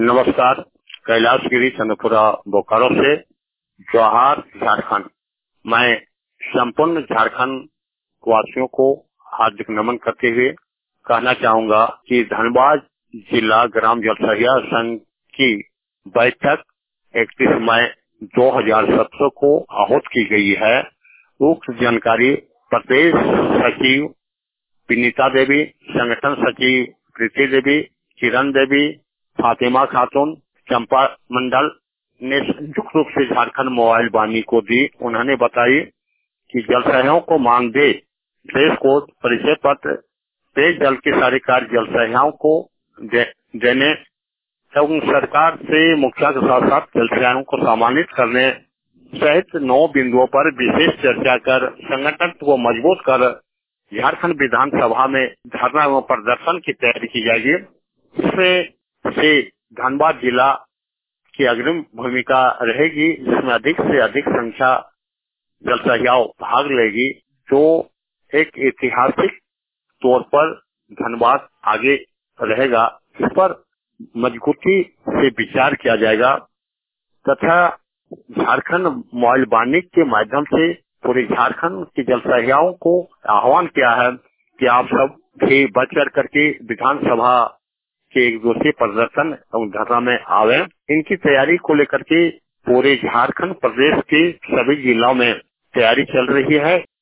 नमस्कार। कैलाशगिरी चंद्रपुरा बोकारो से जवाहर झारखंड। मैं संपूर्ण झारखंड वासियों को हार्दिक नमन करते हुए कहना चाहूंगा कि धनबाद जिला ग्राम जल सहयोग संघ की बैठक 31 मई 2017 को आहूत की गई है। उक्त जानकारी प्रदेश सचिव विनीता देवी, संगठन सचिव प्रीति देवी, किरण देवी, फातिमा खातून, चंपा मंडल ने संयुक्त रूप से झारखंड मोबाइल वाणी को दी। उन्होंने बताई कि जल सहयोग को मानदेय, ड्रेस कोड, परिचय पत्र, पेयजल के सारे कार्य जल सहयोग को देने एवं सरकार से मुखिया के साथ साथ जल सहयोग को सम्मानित करने सहित 9 बिंदुओं पर विशेष चर्चा कर संगठन को मजबूत कर झारखंड विधानसभा में धरना एवं प्रदर्शन की तैयारी की जाएगी। इससे धनबाद जिला की अग्रिम भूमिका रहेगी, जिसमें अधिक से अधिक संख्या जल सहयोग भाग लेगी, जो एक ऐतिहासिक तौर पर धनबाद आगे रहेगा। इस पर मजबूती से विचार किया जाएगा तथा झारखंड मोबाइल वाणी के माध्यम से पूरे झारखंड के जल सहयोग को आह्वान किया है कि आप सब भी बढ़ चढ़ करके विधानसभा के एक दूसरे प्रदर्शन एवं धरना में आवे। इनकी तैयारी को लेकर के पूरे झारखंड प्रदेश के सभी जिलों में तैयारी चल रही है।